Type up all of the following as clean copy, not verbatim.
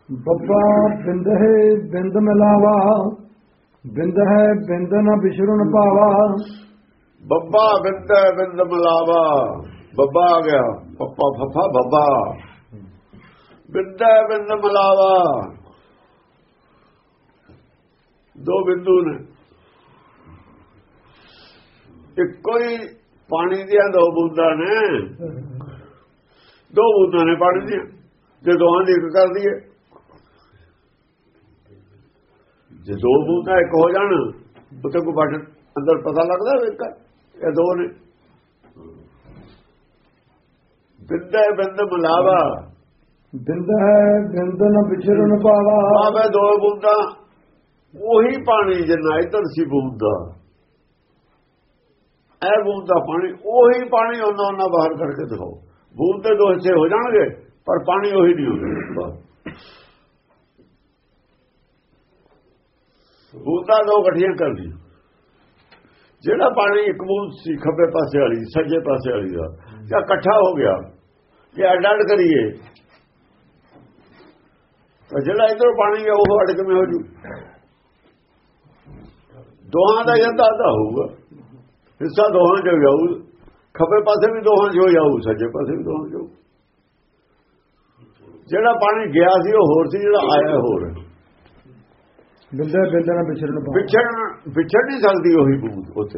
ਬੱਬਾ ਬਿੰਦ ਹੈ ਬਿੰਦ ਮਿਲਾਵਾ, ਬਿੰਦ ਹੈ ਬਿੰਦ ਨ ਵਿਛੜਨ ਪਾਵਾ। ਬੱਬਾ ਬਿੰਦ ਹੈ ਬਿੰਦ ਮਿਲਾਵਾ, ਬੱਬਾ ਆ ਗਿਆ ਪੱਪਾ ਫੱਫਾ ਬੱਬਾ। ਬਿੰਦ ਹੈ ਬਿੰਦ ਮਿਲਾਵਾ, ਦੋ ਬਿੰਦੂ ਨੇ, ਇੱਕੋ ਹੀ ਪਾਣੀ ਦੀਆਂ ਦੋ ਬੂੰਦਾਂ ਨੇ, ਦੋ ਬੂੰਦਾਂ ਨੇ ਪਾਣੀ ਦੀਆਂ, ਜੇ ਦੋਹਾਂ ਦੀ ਇੱਕ ਕਰ ਦਈਏ, ਜੇ ਦੋ ਬੂੰਦਾਂ ਇੱਕ ਹੋ ਜਾਣ ਉੱਥੇ ਕੋਈ ਬਟ ਅੰਦਰ ਪਤਾ ਲੱਗਦਾ ਇੱਕ ਇਹ ਦੋ ਨੇ। ਬਿੰਦ ਹੈ ਬਿੰਦ ਮਿਲਾਵਾ, ਬਿੰਦ ਹੈ ਬਿੰਦ ਨ ਵਿਛੜਨ ਪਾਵਾ। ਆਵੇ ਦੋ ਬੂੰਦਾਂ ਉਹੀ ਪਾਣੀ ਜਿੰਨਾ ਇੱਧਰ ਸੀ ਬੂੰਦਾ, ਇਹ ਬੂੰਦਾ ਪਾਣੀ ਉਹੀ ਪਾਣੀ ਉਹਨਾਂ ਬਾਹਰ ਕਰਕੇ ਦਿਖਾਓ। ਬੂੰਦ ਦੇ ਦੋ ਹਿੱਸੇ ਹੋ ਜਾਣਗੇ ਪਰ ਪਾਣੀ ਉਹੀ ਨਹੀਂ ਹੋਵੇਗਾ। ਬੂੰਦਾਂ ਦੋ ਇਕੱਠੀਆਂ ਕਰ ਲਈ, ਜਿਹੜਾ ਪਾਣੀ ਇੱਕ ਬੂੰਦ ਸੀ ਖੱਬੇ ਪਾਸੇ ਵਾਲੀ ਸੱਜੇ ਪਾਸੇ ਵਾਲੀ ਦਾ ਜਾਂ ਇਕੱਠਾ ਹੋ ਗਿਆ ਜੇ ਅੱਡ ਕਰੀਏ ਤਾਂ ਜਿਹੜਾ ਇੱਧਰੋਂ ਪਾਣੀ ਹੈ ਉਹ ਅੱਡ ਕਿਵੇਂ ਹੋ ਜੂ? ਦੋਹਾਂ ਦਾ ਜਾਂਦਾ ਤਾਂ ਹੋਊਗਾ, ਹਿੱਸਾ ਦੋਹਾਂ ਚ ਜਾਊ, ਖੱਬੇ ਪਾਸੇ ਵੀ ਦੋਹਾਂ ਚ ਹੋ ਜਾਊ, ਸੱਜੇ ਪਾਸੇ ਵੀ ਦੋਹਾਂ ਚ ਜਾਊ। ਜਿਹੜਾ ਪਾਣੀ ਗਿਆ ਸੀ ਉਹ ਹੋਰ ਸੀ, ਜਿਹੜਾ ਆਇਆ ਹੋਰ। ਬਿੰਦ ਹੈ ਬਿੰਦ ਨ ਵਿਛੜਨ ਪਾਵਾ, ਵਿਛੜ ਨਹੀਂ ਸਕਦੀ ਉਹੀ ਬੂੰਦ ਉੱਥੇ,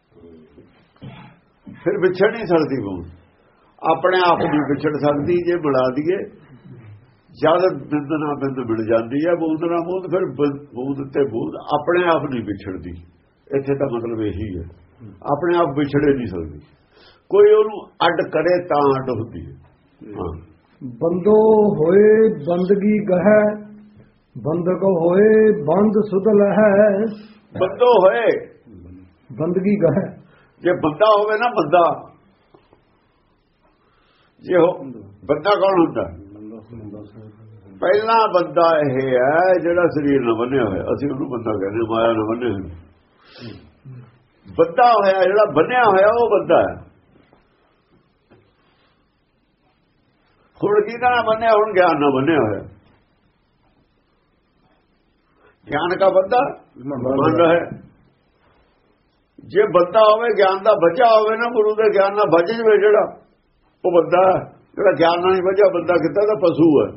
ਫਿਰ ਵਿਛੜ ਨਹੀਂ ਸਕਦੀ ਬੂੰਦ, ਆਪਣੇ ਆਪ ਨਹੀਂ ਵਿਛੜ ਸਕਦੀ। ਜੇ ਮਿਲਾ ਦਈਏ ਜਦ ਬਿੰਦ ਨਾਲ ਬਿੰਦ ਮਿਲ ਜਾਂਦੀ ਹੈ, ਬੂੰਦ ਨਾਲ ਬੂੰਦ, ਫਿਰ ਬੂੰਦ ਤੇ ਬੂੰਦ ਆਪਣੇ ਆਪ ਨਹੀਂ ਵਿਛੜਦੀ। ਇੱਥੇ ਤਾਂ ਮਤਲਬ ਇਹੀ ਹੈ, ਆਪਣੇ ਆਪ ਵਿਛੜੇ ਨਹੀਂ ਸਕਦੀ, ਕੋਈ ਉਹਨੂੰ ਅੱਡ ਕਰੇ ਤਾਂ ਅੱਡ ਹੁੰਦੀ ਹੈ। ਬੰਦੋ ਹੋਏ ਬੰਦਗੀ ਗਹਿ, ਬੰਦਕ ਹੋਏ ਬੰਦ ਸੁਧਲ ਹੈ। ਬੰਦੋ ਹੋਏ ਬੰਦਗੀ ਗਹਿ, ਜੇ ਬੰਦਾ ਹੋਵੇ ਨਾ, ਬੰਦਾ ਜੇ ਬੰਦਾ ਕੌਣ ਹੁੰਦਾ? ਪਹਿਲਾ ਬੰਦਾ ਇਹ ਹੈ ਜਿਹੜਾ ਸਰੀਰ ਨਾਲ ਬੰਨਿਆ ਹੋਇਆ, ਅਸੀਂ ਉਹਨੂੰ ਬੰਦਾ ਕਹਿੰਦੇ, ਮਾਇਆ ਨਾਲ ਬੰਨਿਆ ਹੋਇਆ। ਬੰਦਾ ਹੋਇਆ ਜਿਹੜਾ ਬੰਨਿਆ ਹੋਇਆ ਉਹ ਬੰਦਾ ਹੈ। ਹੁਣ ਕਿਹਦਾ ਨਾਲ ਬੰਨਿਆ? ਹੁਣ ਗਿਆਨ ਨਾਲ ਬੰਨਿਆ ਹੋਇਆ। ਗਿਆਨ ਦਾ ਬੰਦਾ ਮੰਨ ਹੈ। ਜੇ ਬੰਦਾ ਹੋਵੇ ਗਿਆਨ ਦਾ ਬੱਚਾ ਹੋਵੇ ਨਾ, ਗੁਰੂ ਦੇ ਗਿਆਨ ਨਾਲ ਬੱਝ ਜਵੇ ਜਿਹੜਾ, ਉਹ ਬੰਦਾ। ਜਿਹੜਾ ਗਿਆਨ ਨਾਲ ਨਹੀਂ ਬੱਝਾ ਬੰਦਾ ਕਿੱਦਾਂ ਦਾ ਪਸ਼ੂ ਹੈ।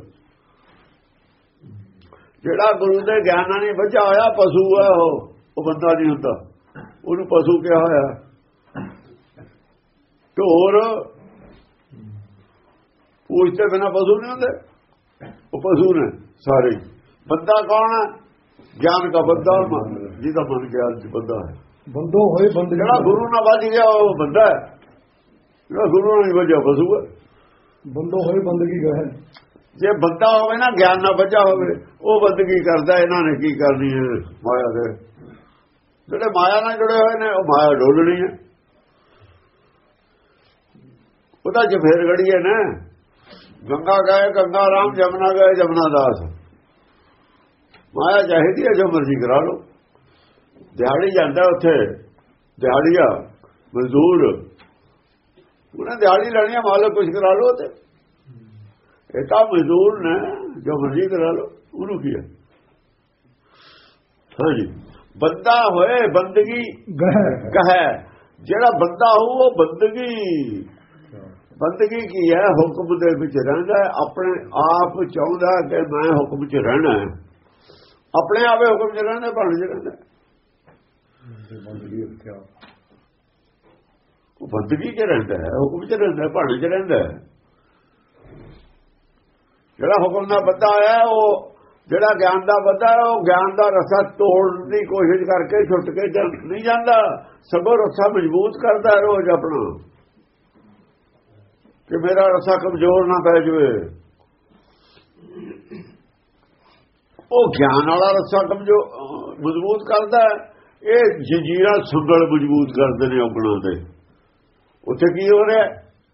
ਜਿਹੜਾ ਗੁਰੂ ਦੇ ਗਿਆਨ ਨਾਲ ਨਹੀਂ ਬੱਝਾ ਹੋਇਆ ਪਸ਼ੂ ਹੈ, ਉਹ ਬੰਦਾ ਨਹੀਂ ਹੁੰਦਾ, ਉਹਨੂੰ ਪਸ਼ੂ ਕਿਹਾ ਹੋਇਆ। ਢੋਰ ਪੂਛ ਤੇ ਬਿਨਾਂ ਪਸ਼ੂ ਨਹੀਂ ਹੁੰਦੇ, ਉਹ ਪਸ਼ੂ ਨੇ ਸਾਰੇ। ਬੰਦਾ ਕੌਣ ਹੈ? ਗਿਆਨ ਦਾ ਬੰਦਾ, ਜਿਹਦਾ ਮਨ ਗਿਆਨ ਚ ਬੰਦਾ ਹੈ। ਬੰਦੋ ਹੋਏ ਬੰਦ, ਜਿਹੜਾ ਗੁਰੂ ਨਾਲ ਵੱਜ ਗਿਆ ਉਹ ਬੰਦਾ ਹੈ, ਜਿਹੜਾ ਗੁਰੂ ਨਾਲ ਨਹੀਂ ਵੱਜਿਆ ਪਸ਼ੂ ਹੈ। ਬੰਦੋ ਹੋਏ ਬੰਦਗੀ ਗਹਿ, ਜੇ ਬੰਦਾ ਹੋਵੇ ਨਾ ਗਿਆਨ ਨਾਲ ਵੱਜਾ ਹੋਵੇ, ਉਹ ਬੰਦਗੀ ਕਰਦਾ। ਇਹਨਾਂ ਨੇ ਕੀ ਕਰਨੀ ਹੈ? ਮਾਇਆ ਦੇ ਜਿਹੜੇ ਮਾਇਆ ਨਾਲ ਜੁੜੇ ਹੋਏ ਨੇ, ਉਹ ਮਾਇਆ ਡੋਲਣੀ ਹੈ। ਉਹਦਾ ਚ ਫੇਰ ਗੜੀਏ ਨਾ, ਗੰਗਾ ਗਏ ਗੰਗਾ ਰਾਮ, ਜਮਨਾ ਗਏ ਜਮਨਾ ਦਾਸ। ਮਾਇਆ ਚਾਹੀਦੀ ਹੈ ਜੋ ਮਰਜ਼ੀ ਕਰਾ ਲਓ। ਦਿਹਾੜੀ ਜਾਂਦਾ ਉੱਥੇ, ਦਿਹਾੜੀਆ ਮਜ਼ਦੂਰ, ਉਹਨੇ ਦਿਹਾੜੀ ਲੈਣੀ ਹੈ, ਮਾਲਕ ਕੁਛ ਕਰਾ ਲਓ। ਤੇ ਇਹ ਤਾਂ ਮਜ਼ਦੂਰ ਨੇ, ਜੋ ਮਰਜ਼ੀ ਕਰਾ ਲਓ, ਉਹਨੂੰ ਕੀ ਹੈ? ਹਾਂਜੀ, ਬੰਦਾ ਹੋਏ ਬੰਦਗੀ ਕਹੇ, ਜਿਹੜਾ ਬੰਦਾ ਹੋ ਉਹ ਬੰਦਗੀ। ਬੰਦਗੀ ਕੀ ਹੈ? ਹੁਕਮ ਦੇ ਵਿੱਚ ਰਹਿੰਦਾ, ਆਪਣੇ ਆਪ ਚਾਹੁੰਦਾ ਕਿ ਮੈਂ ਹੁਕਮ 'ਚ ਰਹਿਣਾ ਹੈ, ਆਪਣੇ ਆਪੇ ਹੁਕਮ 'ਚ ਰਹਿੰਦਾ, ਭਾਣ 'ਚ ਰਹਿੰਦਾ। ਉਹ ਬੰਦਗੀ 'ਚ ਰਹਿੰਦਾ ਹੈ, ਹੁਕਮ 'ਚ ਰਹਿੰਦਾ, ਭਾਣ 'ਚ ਰਹਿੰਦਾ। ਜਿਹੜਾ ਹੁਕਮ ਦਾ ਬੰਦਾ ਹੈ, ਉਹ ਜਿਹੜਾ ਗਿਆਨ ਦਾ ਬੰਦਾ ਹੈ, ਉਹ ਗਿਆਨ ਦਾ ਰਸਾ ਤੋੜਨ ਦੀ ਕੋਸ਼ਿਸ਼ ਕਰਕੇ ਛੁੱਟ ਕੇ ਨਹੀਂ ਜਾਂਦਾ, ਸਗੋਂ ਰਸਾ ਮਜ਼ਬੂਤ ਕਰਦਾ ਰੋਜ਼ ਆਪਣਾ, ਕਿ ਮੇਰਾ ਰਸਾ ਕਮਜ਼ੋਰ ਨਾ ਪੈ ਜਾਵੇ। ਉਹ ਗਿਆਨ ਵਾਲਾ ਰਸਾ ਕਮਜ਼ੋਰ ਮਜ਼ਬੂਤ ਕਰਦਾ। ਇਹ ਜੰਜੀਰਾਂ ਸੰਗਲ ਮਜ਼ਬੂਤ ਕਰਦੇ ਨੇ ਔਗਣਾਂ ਦੇ। ਉੱਥੇ ਕੀ ਹੋ ਰਿਹਾ?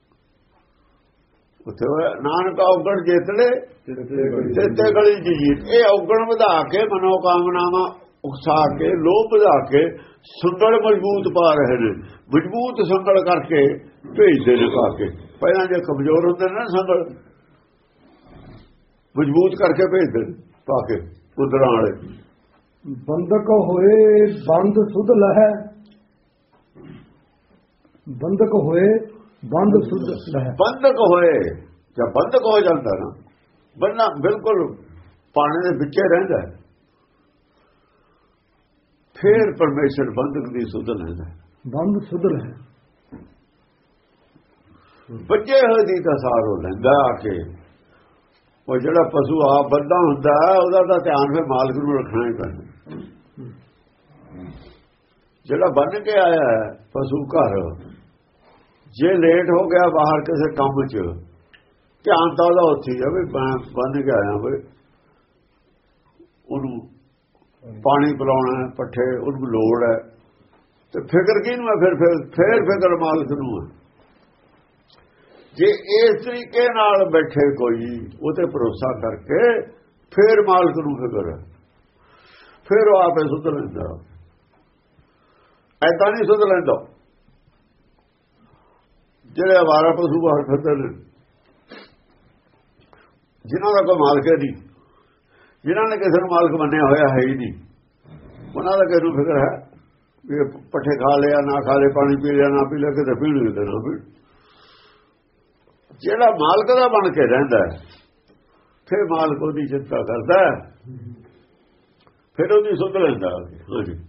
ਉੱਥੇ ਨਾਨਕ ਔਗਣ ਜਿੱਤਲੇ ਜਿੱਤੇ ਗਲੀ ਜੰਜੀਰ। ਇਹ ਔਗਣ ਵਧਾ ਕੇ ਮਨੋਕਾਮਨਾਵਾਂ ਉਕਸਾ ਕੇ, ਲੋਭ ਵਧਾ ਕੇ ਸੰਗਲ ਮਜ਼ਬੂਤ ਪਾ ਰਹੇ ਨੇ। ਮਜ਼ਬੂਤ ਸੰਗਲ ਕਰਕੇ ਭੇਜਦੇ ਨੇ ਪਾ ਕੇ। ਪਹਿਲਾਂ ਜੇ ਕਮਜ਼ੋਰ ਹੁੰਦੇ ਨੇ ਸੰਗਲ, ਮਜ਼ਬੂਤ ਕਰਕੇ ਭੇਜਦੇ ਪਾ ਕੇ ਮੁੰਦਰਾਂ ਵਾਲੇ। ਬੰਦਕ ਹੋਏ ਬੰਦ ਸੁਧ ਲਹੈ, ਬੰਦਕ ਹੋਏ ਬੰਦ ਸੁਧ ਲਹੈ। ਬੰਦਕ ਹੋਏ ਜਾਂ ਬੰਦਕ ਹੋ ਜਾਂਦਾ ਨਾ, ਬੰਨਾ ਬਿਲਕੁਲ ਪਾਣੀ ਦੇ ਵਿੱਚੇ ਰਹਿੰਦਾ, ਫਿਰ ਪਰਮੇਸ਼ਰ ਬੰਦਕ ਦੀ ਸੁਧ ਲੈਂਦਾ। ਬੰਦ ਸੁਧ ਲਹੈ, ਬੱਝੇ ਹੋਏ ਦੀ ਤਾਂ ਸਾਰ ਹੋ ਲੈਂਦਾ ਆ ਕੇ। ਉਹ ਜਿਹੜਾ ਪਸ਼ੂ ਆਪ ਬੰਦਾ ਹੁੰਦਾ ਉਹਦਾ ਤਾਂ ਧਿਆਨ ਫਿਰ ਮਾਲਕ ਨੂੰ ਰੱਖਣਾ ਹੀ ਪੈਂਦਾ। ਜਿਹੜਾ ਬੰਨ ਕੇ ਆਇਆ ਪਸ਼ੂ ਘਰ, ਜੇ ਲੇਟ ਹੋ ਗਿਆ ਬਾਹਰ ਕਿਸੇ ਕੰਮ 'ਚ, ਧਿਆਨ ਤਾਂ ਉਹਦਾ ਉੱਥੇ ਹੀ ਆ ਵੀ ਬੰਨ ਕੇ ਆਇਆ ਬਈ ਉਹਨੂੰ ਪਾਣੀ ਪਿਲਾਉਣਾ, ਪੱਠੇ ਉਹਨੂੰ ਲੋੜ ਹੈ, ਤੇ ਫਿਕਰ ਕਿਹਨੂੰ ਹੈ? ਫਿਰ ਫਿਕਰ ਮਾਲਕ ਨੂੰ ਹੈ। ਜੇ ਇਸ ਤਰੀਕੇ ਨਾਲ ਬੈਠੇ ਕੋਈ ਉਹ ਤੇ ਭਰੋਸਾ ਕਰਕੇ, ਫਿਰ ਮਾਲਕ ਨੂੰ ਫਿਕਰ ਹੈ, ਫਿਰ ਉਹ ਆਪੇ ਸੁਧ ਲੈਂਦਾ। ਐਦਾਂ ਨਹੀਂ ਸੁਧ ਲੈਂਦਾ ਜਿਹੜੇ ਅਵਾਰਾ ਪਸ਼ੂ ਬਾਹਰ ਫਿਰਦੇ ਨੇ, ਜਿਨ੍ਹਾਂ ਦਾ ਕੋਈ ਮਾਲਕ ਨਹੀਂ, ਜਿਨ੍ਹਾਂ ਨੇ ਕਿਸੇ ਨੂੰ ਮਾਲਕ ਮੰਨਿਆ ਹੋਇਆ ਹੈ ਹੀ ਨਹੀਂ, ਉਹਨਾਂ ਦਾ ਕਿਸੇ ਨੂੰ ਫਿਕਰ ਹੈ ਵੀ ਪੱਠੇ ਖਾ ਲਿਆ ਨਾ ਖਾ ਲਿਆ, ਪਾਣੀ ਪੀ ਲਿਆ ਨਾ ਪੀ ਲਿਆ, ਕਿਤੇ ਪੀਣਗੇ ਤੇ ਨਾ ਪੀਣ। ਜਿਹੜਾ ਮਾਲਕ ਦਾ ਬਣ ਕੇ ਰਹਿੰਦਾ ਫਿਰ ਮਾਲਕ ਉਹਦੀ ਚਿੰਤਾ ਕਰਦਾ, ਫਿਰ ਉਹਦੀ ਸੁਧ ਲੈਂਦਾ। ਹਾਂਜੀ,